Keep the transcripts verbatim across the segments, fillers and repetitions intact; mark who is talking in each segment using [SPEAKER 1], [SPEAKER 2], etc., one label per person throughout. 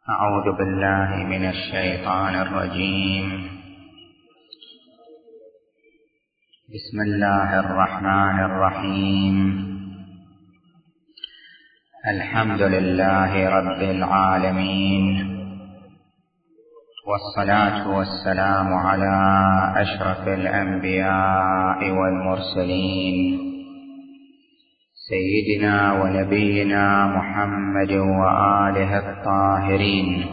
[SPEAKER 1] أعوذ بالله من الشيطان الرجيم. بسم الله الرحمن الرحيم. الحمد لله رب العالمين، والصلاة والسلام على أشرف الأنبياء والمرسلين سيدنا ونبينا محمد وآله الطاهرين.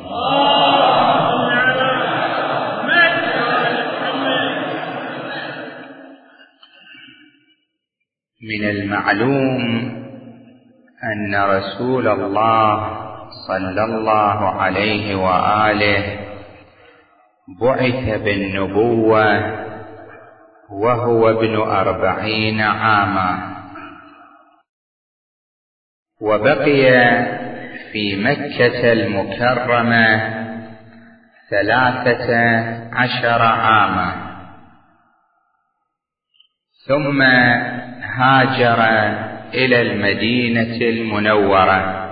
[SPEAKER 1] من المعلوم أن رسول الله صلى الله عليه وآله بعث بالنبوة وهو ابن أربعين عاما، وبقي في مكة المكرمة ثلاثة عشر عاما، ثم هاجر إلى المدينة المنورة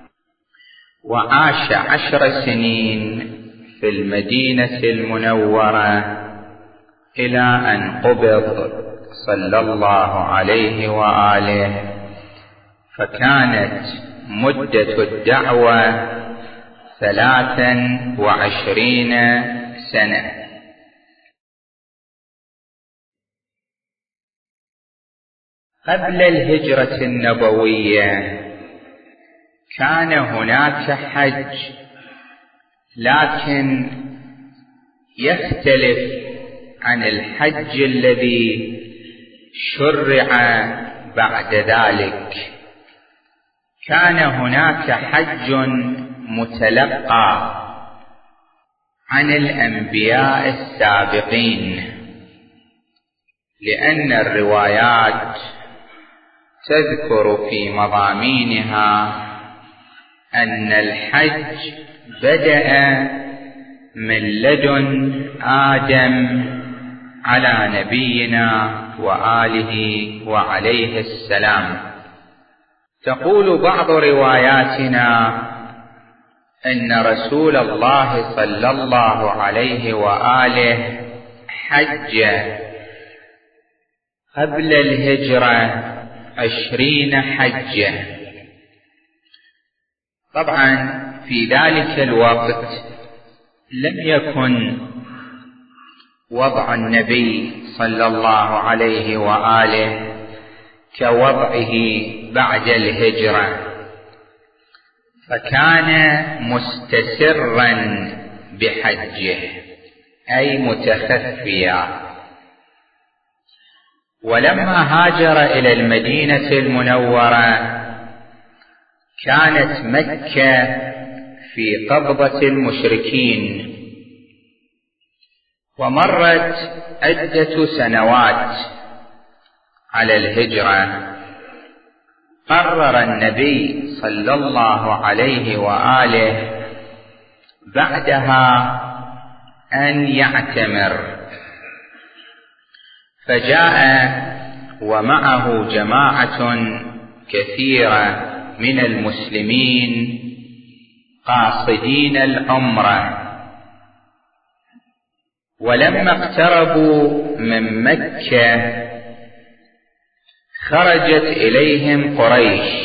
[SPEAKER 1] وعاش عشر سنين في المدينة المنورة إلى أن قبض صلى الله عليه وآله، فكانت مدة الدعوة ثلاثا وعشرين سنة. قبل الهجرة النبوية كان هناك حج، لكن يختلف عن الحج الذي شرع بعد ذلك. كان هناك حج متلقى عن الأنبياء السابقين، لأن الروايات تذكر في مضامينها أن الحج بدأ من لدن آدم على نبينا وآله وعليه السلام. تقول بعض رواياتنا أن رسول الله صلى الله عليه وآله حج قبل الهجرة عشرين حجة. طبعا في ذلك الوقت لم يكن وضع النبي صلى الله عليه وآله كوضعه بعد الهجرة، فكان مستسرا بحجه أي متخفيا. ولما هاجر إلى المدينة المنورة كانت مكة في قبضة المشركين، ومرت عدة سنوات على الهجرة. قرر النبي صلى الله عليه وآله بعدها أن يعتمر، فجاء ومعه جماعة كثيرة من المسلمين قاصدين العمرة. ولما اقتربوا من مكة خرجت إليهم قريش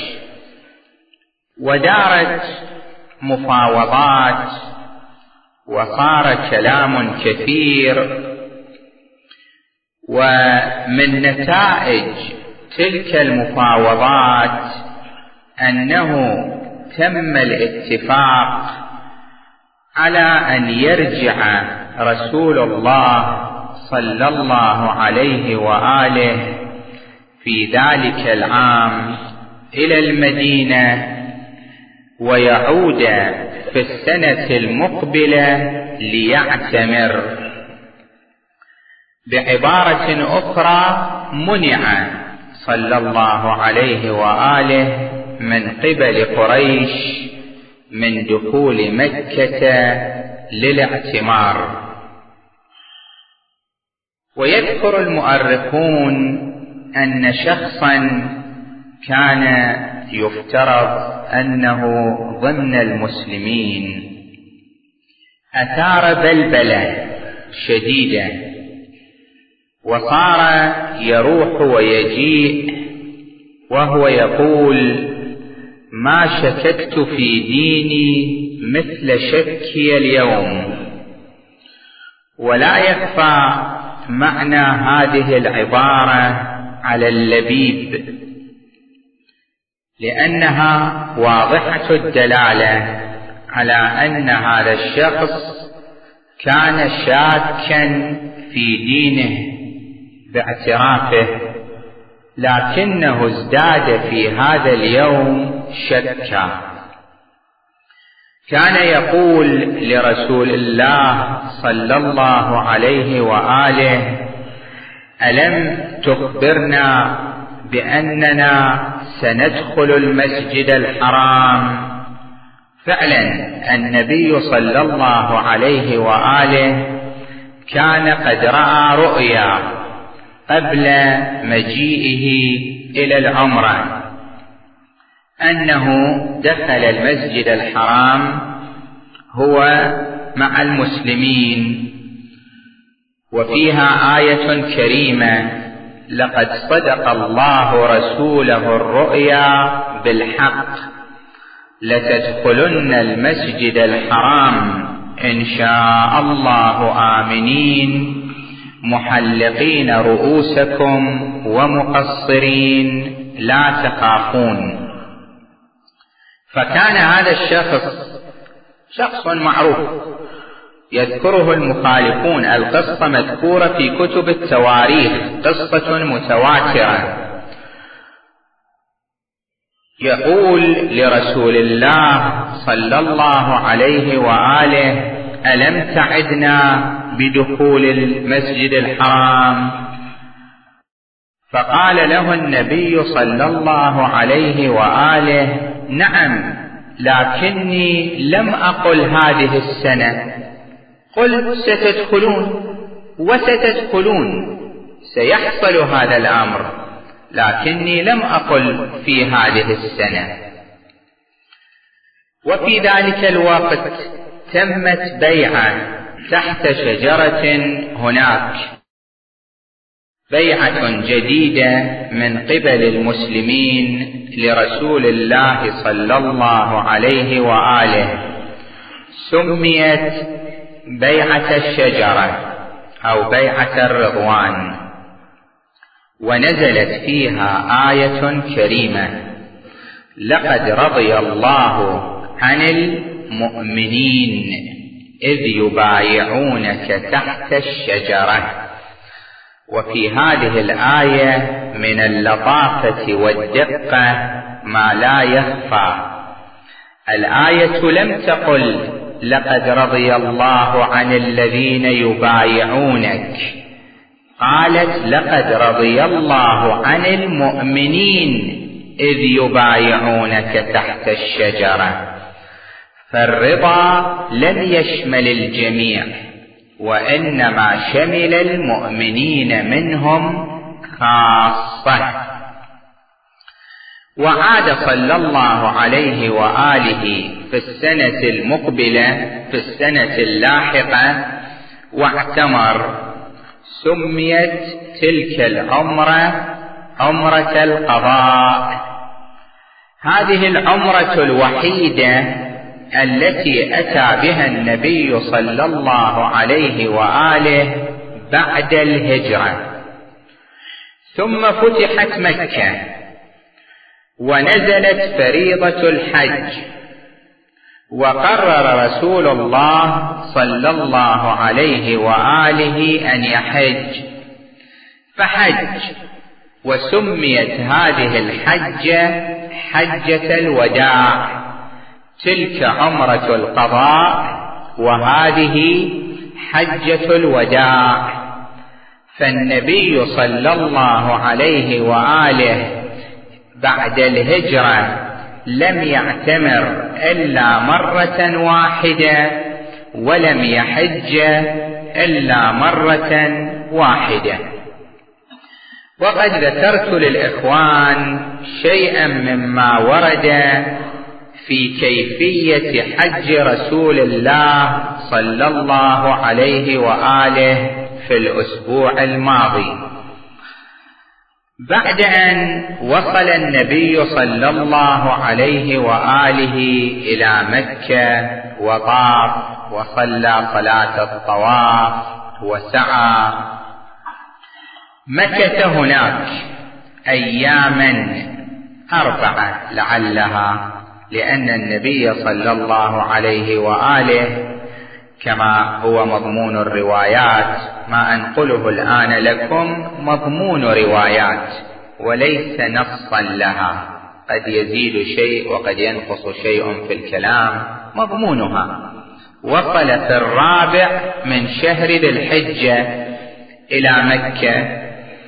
[SPEAKER 1] ودارت مفاوضات، وصار كلام كثير. ومن نتائج تلك المفاوضات أنه تم الاتفاق على أن يرجع رسول الله صلى الله عليه وآله في ذلك العام إلى المدينة، ويعود في السنة المقبلة ليعتمر. بعبارة أخرى منع صلى الله عليه وآله من قبل قريش من دخول مكة للاعتمار. ويذكر المؤرخون أن شخصا كان يفترض أنه ضمن المسلمين أثار بلبلة شديدة، وصار يروح ويجيء وهو يقول: ما شككت في ديني مثل شكي اليوم. ولا يخفى معنى هذه العبارة على اللبيب، لأنها واضحة الدلالة على أن هذا الشخص كان شاكا في دينه باعترافه، لكنه ازداد في هذا اليوم شكا. كان يقول لرسول الله صلى الله عليه وآله: ألم تخبرنا بأننا سندخل المسجد الحرام؟ فعلا النبي صلى الله عليه وآله كان قد رأى رؤيا قبل مجيئه إلى العمرة، أنه دخل المسجد الحرام هو مع المسلمين، وفيها آية كريمة: لقد صدق الله رسوله الرؤيا بالحق لتدخلن المسجد الحرام إن شاء الله آمنين محلقين رؤوسكم ومقصرين لا تخافون. فكان هذا الشخص شخص معروف يذكره المخالفون، القصة مذكورة في كتب التواريخ، قصة متواترة. يقول لرسول الله صلى الله عليه وآله: ألم تعدنا بدخول المسجد الحرام؟ فقال له النبي صلى الله عليه وآله: نعم، لكني لم أقل هذه السنة، قل ستدخلون وستدخلون، سيحصل هذا الأمر، لكني لم أقل في هذه السنة. وفي ذلك الوقت تمت بيعة تحت شجرة هناك، بيعة جديدة من قبل المسلمين لرسول الله صلى الله عليه وآله، سميت بيعة الشجرة أو بيعة الرضوان، ونزلت فيها آية كريمة: لقد رضي الله عن المؤمنين إذ يبايعونك تحت الشجرة. وفي هذه الآية من اللطافة والدقة ما لا يخفى. الآية لم تقل لقد رضي الله عن الذين يبايعونك، قالت لقد رضي الله عن المؤمنين إذ يبايعونك تحت الشجرة. فالرضا لم يشمل الجميع، وإنما شمل المؤمنين منهم خاصة. وعاد صلى الله عليه وآله في السنة المقبلة في السنة اللاحقة واعتمر. سميت تلك العمرة عمرة القضاء. هذه العمرة الوحيدة التي أتى بها النبي صلى الله عليه وآله بعد الهجرة. ثم فتحت مكة ونزلت فريضة الحج، وقرر رسول الله صلى الله عليه وآله أن يحج، فحج. وسميت هذه الحجة حجة الوداع، تلك عمرة القضاء وهذه حجة الوداع. فالنبي صلى الله عليه وآله بعد الهجرة لم يعتمر إلا مرة واحدة، ولم يحج إلا مرة واحدة. وقد ذكرت للإخوان شيئا مما ورد في كيفية حج رسول الله صلى الله عليه وآله في الأسبوع الماضي، بعد أن وصل النبي صلى الله عليه وآله إلى مكة وطاف وصلى صلاة الطواف وسعى، مكث هناك أياما أربعة لعلها، لأن النبي صلى الله عليه وآله كما هو مضمون الروايات، ما أنقله الآن لكم مضمون روايات وليس نصا لها، قد يزيد شيء وقد ينقص شيء في الكلام، مضمونها وصل في الرابع من شهر ذي الحجة إلى مكة،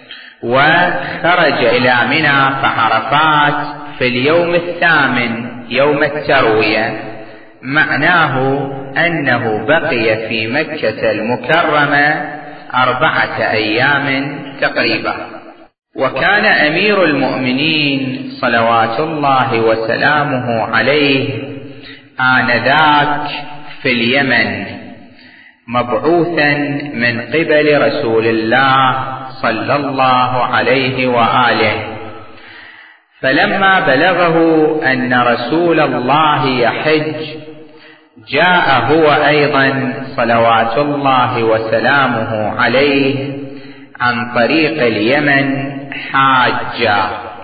[SPEAKER 1] وخرج إلى منى فعرفات في اليوم الثامن يوم التروية، معناه أنه بقي في مكة المكرمة أربعة أيام تقريبا. وكان أمير المؤمنين صلوات الله وسلامه عليه آنذاك في اليمن مبعوثا من قبل رسول الله صلى الله عليه وآله، فلما بلغه أن رسول الله يحج جاء هو أيضا صلوات الله وسلامه عليه عن طريق اليمن حاجا،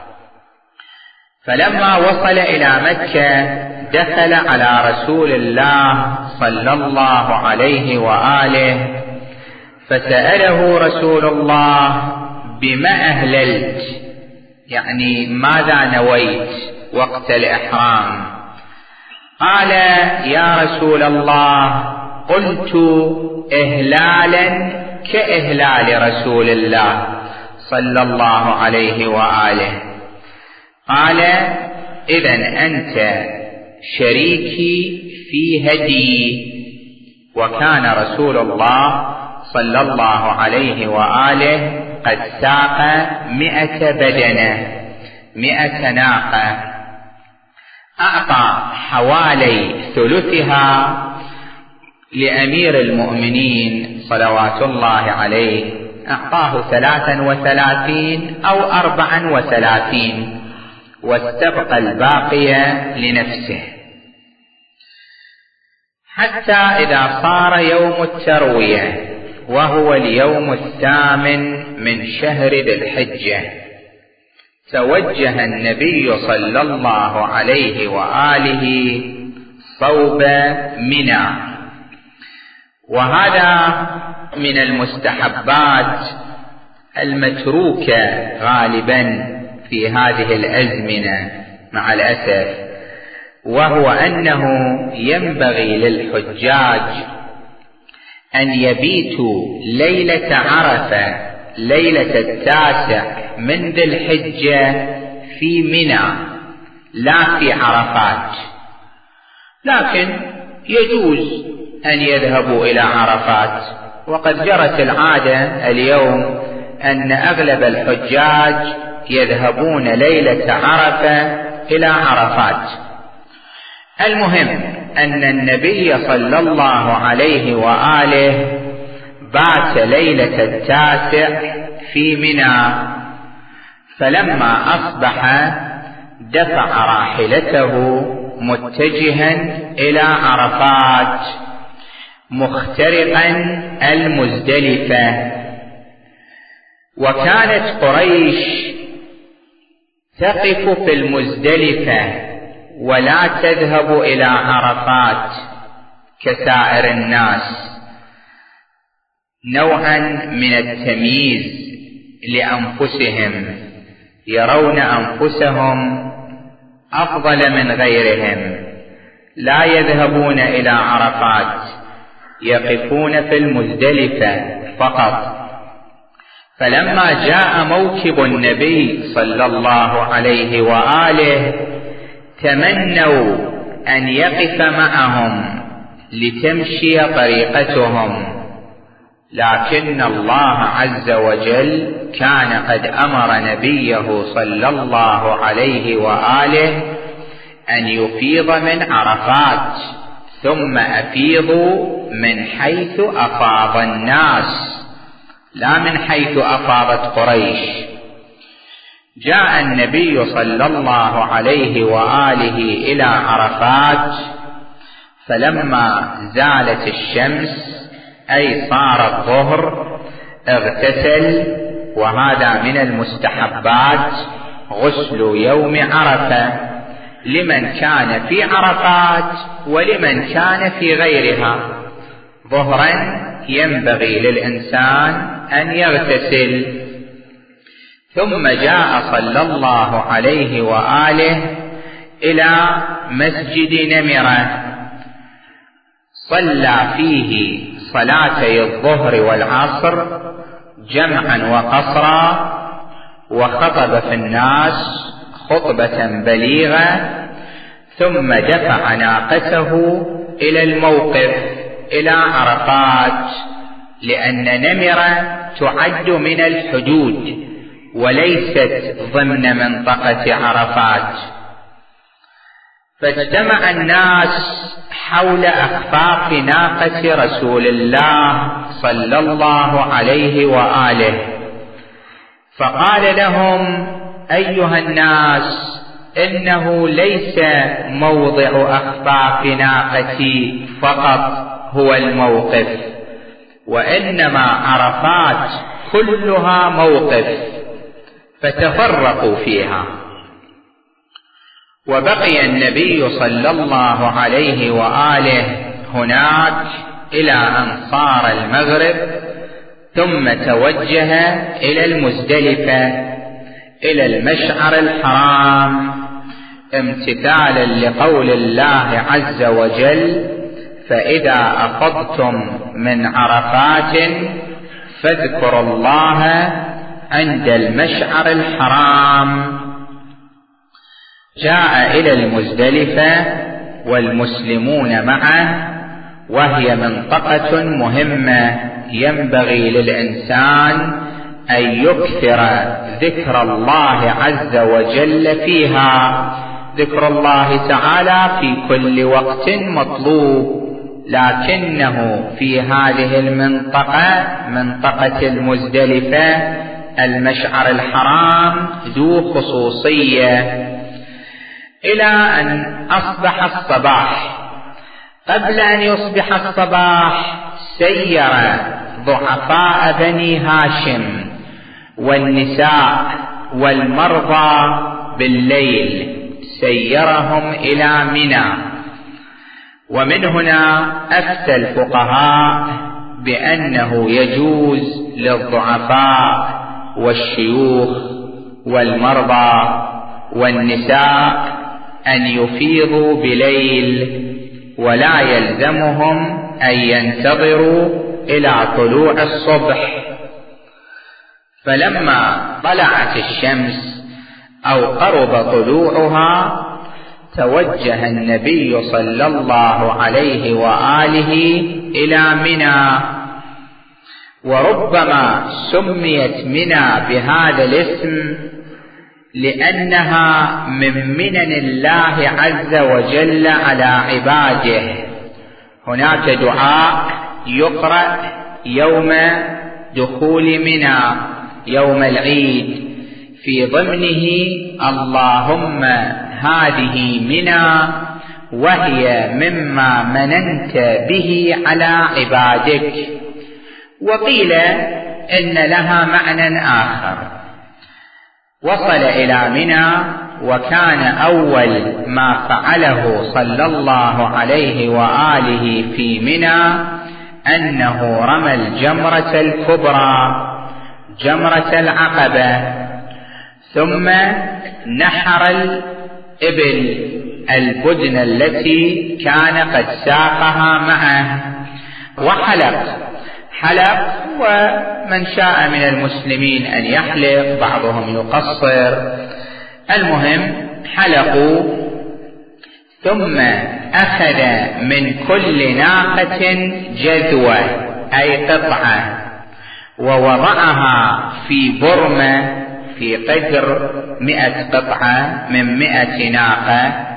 [SPEAKER 1] فلما وصل إلى مكة دخل على رسول الله صلى الله عليه وآله فسأله رسول الله بما أهللت، يعني ماذا نويت وقت الإحرام؟ قال يا رسول الله قلت إهلالا كإهلال رسول الله صلى الله عليه وآله. قال إذن أنت شريكي في هدي. وكان رسول الله صلى الله عليه وآله قد ساق مئة بدنة، مئة ناقة، أعطى حوالي ثلثها لأمير المؤمنين صلوات الله عليه، أعطاه ثلاثا وثلاثين أو أربعا وثلاثين، واستبقى الباقية لنفسه، حتى إذا صار يوم التروية وهو اليوم الثامن من شهر ذي الحجة توجه النبي صلى الله عليه وآله صوب منى. وهذا من المستحبات المتروكة غالبا في هذه الأزمنة مع الأسف، وهو أنه ينبغي للحجاج أن يبيتوا ليلة عرفة ليلة التاسع من ذي الحجة في منى لا في عرفات، لكن يجوز أن يذهبوا إلى عرفات، وقد جرت العادة اليوم أن أغلب الحجاج يذهبون ليلة عرفة إلى عرفات. المهم أن النبي صلى الله عليه وآله بات ليلة التاسع في منى، فلما أصبح دفع راحلته متجها إلى عرفات مخترقا المزدلفة. وكانت قريش تقف في المزدلفة ولا تذهب إلى عرفات كسائر الناس، نوعا من التمييز لأنفسهم، يرون أنفسهم أفضل من غيرهم، لا يذهبون إلى عرفات، يقفون في المزدلفة فقط. فلما جاء موكب النبي صلى الله عليه وآله تمنوا أن يقف معهم لتمشي طريقتهم، لكن الله عز وجل كان قد أمر نبيه صلى الله عليه وآله أن يفيض من عرفات ثم أفيضوا من حيث أفاض الناس، لا من حيث أفاضت قريش. جاء النبي صلى الله عليه وآله إلى عرفات، فلما زالت الشمس أي صار الظهر اغتسل، وهذا من المستحبات غسل يوم عرفة لمن كان في عرفات ولمن كان في غيرها. ظهرا ينبغي للإنسان أن يغتسل. ثم جاء صلى الله عليه وآله إلى مسجد نمرة، صلى فيه صلاتي الظهر والعصر جمعا وقصرا، وخطب في الناس خطبة بليغة، ثم دفع ناقته إلى الموقف إلى عرفات، لأن نمرة تعد من الحدود وليست ضمن منطقة عرفات. فاجتمع الناس حول أخفاف ناقة رسول الله صلى الله عليه وآله، فقال لهم: أيها الناس، إنه ليس موضع أخفاف ناقتي فقط هو الموقف، وإنما عرفات كلها موقف، فتفرقوا فيها. وبقي النبي صلى الله عليه وآله هناك إلى أن صار المغرب، ثم توجه إلى المزدلفة إلى المشعر الحرام، امتثالا لقول الله عز وجل: فإذا أفضتم من عرفات فاذكروا الله عند المشعر الحرام. جاء إلى المزدلفة والمسلمون معه، وهي منطقة مهمة ينبغي للإنسان أن يكثر ذكر الله عز وجل فيها. ذكر الله تعالى في كل وقت مطلوب، لكنه في هذه المنطقة، منطقة المزدلفة المشعر الحرام، ذو خصوصية. إلى أن أصبح الصباح. قبل أن يصبح الصباح سير ضعفاء بني هاشم والنساء والمرضى بالليل، سيرهم إلى منى. ومن هنا أفتى الفقهاء بأنه يجوز للضعفاء والشيوخ والمرضى والنساء أن يفيضوا بليل، ولا يلزمهم أن ينتظروا إلى طلوع الصبح. فلما طلعت الشمس أو قرب طلوعها، توجه النبي صلى الله عليه وآله إلى منى. وربما سميت منى بهذا الاسم لأنها من منن الله عز وجل على عباده. هناك دعاء يقرأ يوم دخول منى يوم العيد، في ضمنه: اللهم هذه منى وهي مما مننت به على عبادك. وقيل إن لها معنى آخر. وصل إلى منى، وكان أول ما فعله صلى الله عليه وآله في منى أنه رمى الجمرة الكبرى، جمرة العقبة، ثم نحر الإبل البدن التي كان قد ساقها معه، وحلق حلق. ومن شاء من المسلمين أن يحلق، بعضهم يقصر، المهم حلقوا. ثم أخذ من كل ناقة جذوة أي قطعة، ووضعها في برمة في قدر مئة قطعة من مئة ناقة،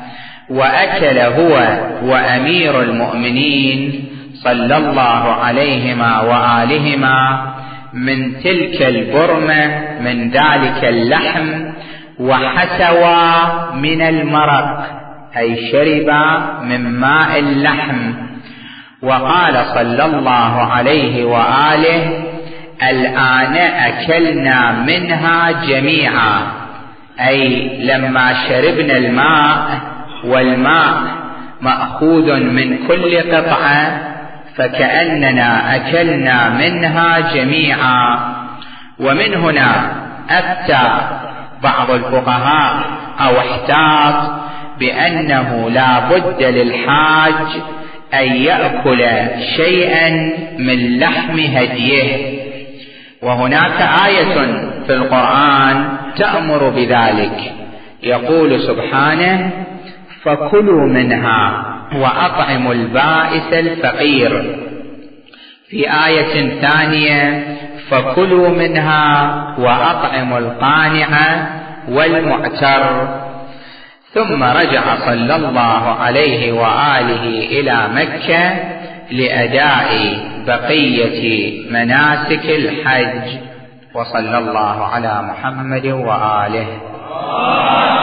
[SPEAKER 1] وأكل هو وأمير المؤمنين صلى الله عليهما وآلهما من تلك البرمة من ذلك اللحم، وحسوا من المرق أي شربا من ماء اللحم. وقال صلى الله عليه وآله: الآن أكلنا منها جميعا، أي لما شربنا الماء، والماء مأخوذ من كل قطعة، فكأننا أكلنا منها جميعا. ومن هنا أفتى بعض الفقهاء أو احتاط بأنه لا بد للحاج أن يأكل شيئا من لحم هديه، وهناك آية في القرآن تأمر بذلك، يقول سبحانه: فكلوا منها وأطعموا البائس الفقير. في آية ثانية: فكلوا منها وأطعموا القانع والمعتر. ثم رجع صلى الله عليه وآله إلى مكة لأداء بقية مناسك الحج. وصلى الله على محمد وآله.